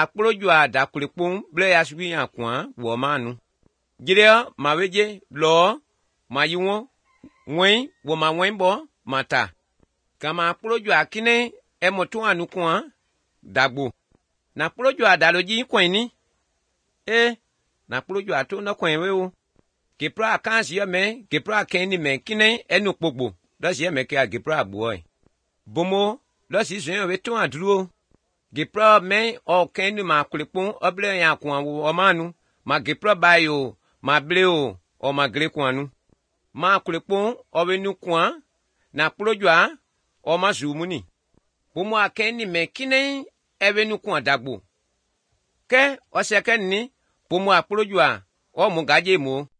akplojua da kulikpon ble ya subi yan kwa wo manu. Jire ma weje lo ma yiwo wen wo ma wen bo mata. Kama akplojua kine emotu anu kwa dagbo. Na akplojua daloji kweni. Na akplojua to na kwen we o. Gepra akansi yo me, gepra keni me kine enu pogbo. Losi ye me ke a gepra boy. Bomo losi zwen we to aduro. Gepra me o kenu ma kulikpon oble yan kwa wo manu. Ma gepra bayo, ma bleo o ma gre kwanu. Ma kulikpon owenu kwa na akplojua o ma zumuni. Bomo akeni me kine ewenu kwa dagbo. Ke o seken ni bomo akplojua o mu gaje mo.